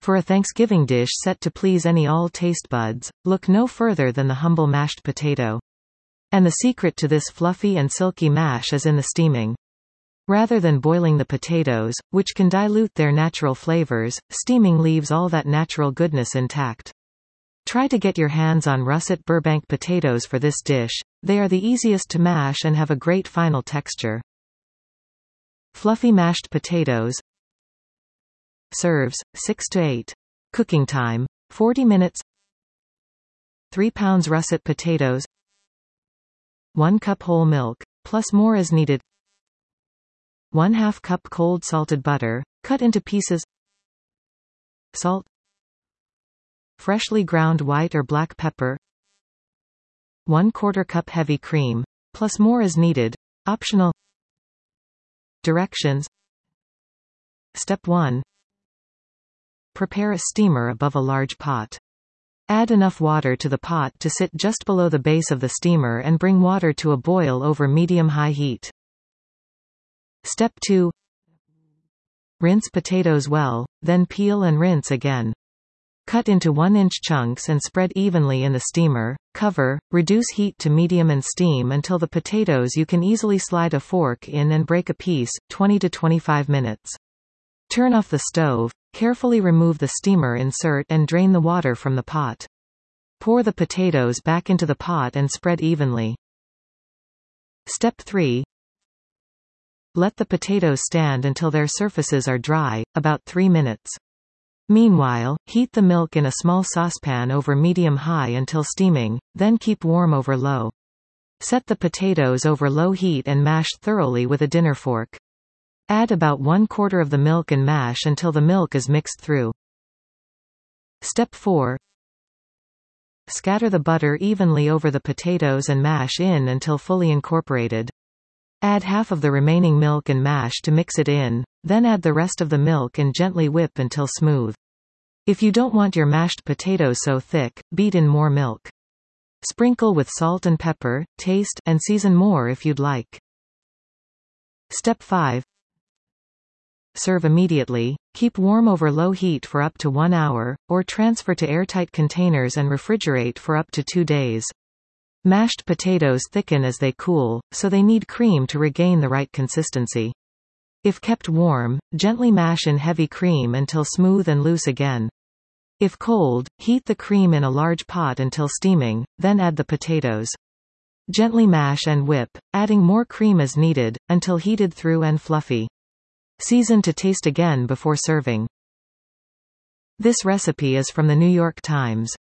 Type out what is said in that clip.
For a Thanksgiving dish set to please any all taste buds, look no further than the humble mashed potato. And the secret to this fluffy and silky mash is in the steaming. Rather than boiling the potatoes, which can dilute their natural flavors, steaming leaves all that natural goodness intact. Try to get your hands on russet Burbank potatoes for this dish. They are the easiest to mash and have a great final texture. Fluffy mashed potatoes. Serves, 6 to 8. Cooking time, 40 minutes. 3 pounds russet potatoes. 1 cup whole milk, plus more as needed. 1/2 cup cold salted butter, cut into pieces. Salt. Freshly ground white or black pepper. 1/4 cup heavy cream, plus more as needed, optional. Directions. Step 1. Prepare a steamer above a large pot. Add enough water to the pot to sit just below the base of the steamer and bring water to a boil over medium-high heat. Step 2. Rinse potatoes well, then peel and rinse again. Cut into 1-inch chunks and spread evenly in the steamer. Cover, reduce heat to medium and steam until the potatoes you can easily slide a fork in and break a piece, 20 to 25 minutes. Turn off the stove, carefully remove the steamer insert and drain the water from the pot. Pour the potatoes back into the pot and spread evenly. Step 3. Let the potatoes stand until their surfaces are dry, about 3 minutes. Meanwhile, heat the milk in a small saucepan over medium-high until steaming, then keep warm over low. Set the potatoes over low heat and mash thoroughly with a dinner fork. Add about 1/4 of the milk and mash until the milk is mixed through. Step 4. Scatter the butter evenly over the potatoes and mash in until fully incorporated. Add half of the remaining milk and mash to mix it in, then add the rest of the milk and gently whip until smooth. If you don't want your mashed potatoes so thick, beat in more milk. Sprinkle with salt and pepper, taste, and season more if you'd like. Step 5. Serve immediately, keep warm over low heat for up to 1 hour, or transfer to airtight containers and refrigerate for up to 2 days. Mashed potatoes thicken as they cool, so they need cream to regain the right consistency. If kept warm, gently mash in heavy cream until smooth and loose again. If cold, heat the cream in a large pot until steaming, then add the potatoes. Gently mash and whip, adding more cream as needed, until heated through and fluffy. Season to taste again before serving. This recipe is from the New York Times.